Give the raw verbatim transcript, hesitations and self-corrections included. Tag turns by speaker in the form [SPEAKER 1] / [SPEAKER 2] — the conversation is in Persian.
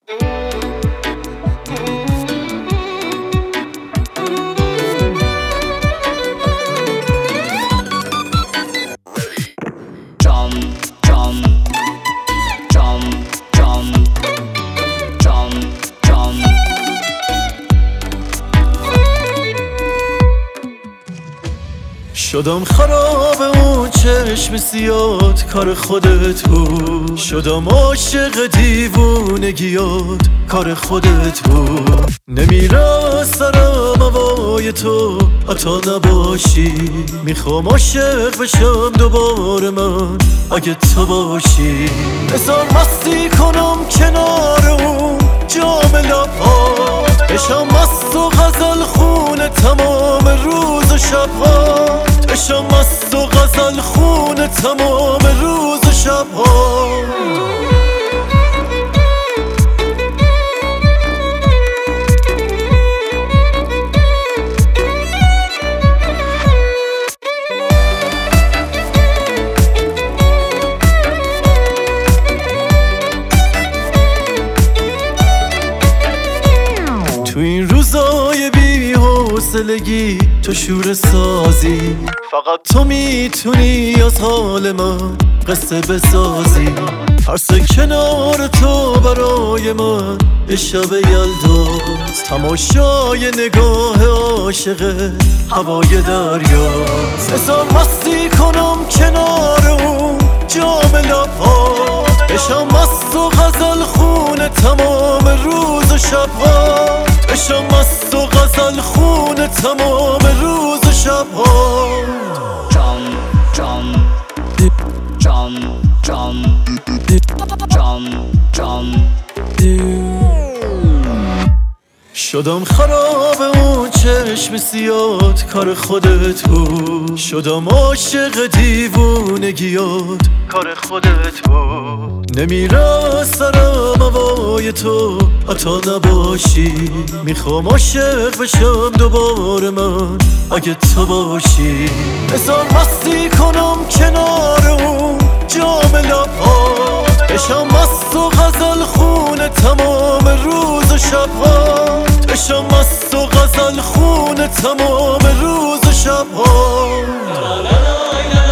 [SPEAKER 1] شدم خراب اون چشم سیاد کار خودت بود، شدم عاشق دیوونگیات کار خودت بود. نمیره سرم هوای تو حتی نباشی، میخوام عاشق بشم دوباره من اگه تو باشی. بذار مستی کنم کنار اون جام لبها، بشم مست و غزل خونه تمام روز و شبها، بشم مست و غزل خونه تمام روز و شبها. تو این روزای بی حوصلگی تو شور سازی، فقط تو میتونی از حال من قصه بسازی. ترس کنار تو برای من یه شب یلداست، تماشای نگاه عاشق هوای دریاست. بذار مستی کنم کنار اون جام لبها، بشم مست و غزل خونه تمام روز و شبها، بشم مست و غزل خونه تمام روز و شبها.
[SPEAKER 2] جام جام جام جام جام جام
[SPEAKER 1] شدم خراب اون چشم سیاد کار خودت بود، شدم عاشق دیوونگیات کار خودت بود. نمیره سرم هوای تو حتی نباشی، میخوام عاشق بشم دوباره من اگه تو باشی. بذار مستی کنم کنار اون جام لبها، بشم مست و غزل خونه تمام روز و شبها، بشم مست و غزل خونه تمام روز و شبها.